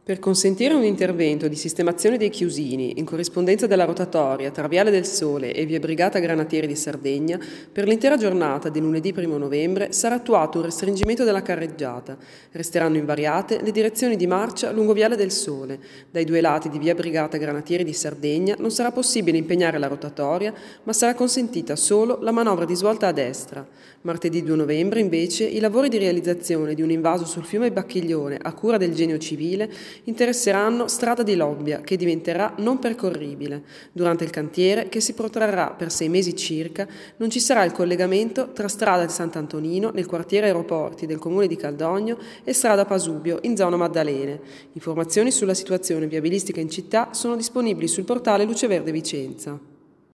Per consentire un intervento di sistemazione dei chiusini in corrispondenza della rotatoria tra Viale del Sole e via Brigata Granatieri di Sardegna, per l'intera giornata di lunedì 1 novembre sarà attuato un restringimento della carreggiata. Resteranno invariate le direzioni di marcia lungo Viale del Sole. Dai due lati di via Brigata Granatieri di Sardegna non sarà possibile impegnare la rotatoria, ma sarà consentita solo la manovra di svolta a destra. Martedì 2 novembre, invece, i lavori di realizzazione di un invaso sul fiume Bacchiglione a cura del Genio Civile interesseranno Strada di Lobbia, che diventerà non percorribile. Durante il cantiere, che si protrarrà per 6 mesi circa, non ci sarà il collegamento tra Strada di Sant'Antonino, nel quartiere Aeroporti del comune di Caldogno, e Strada Pasubio, in zona Maddalene. Informazioni sulla situazione viabilistica in città sono disponibili sul portale Luce Verde Vicenza.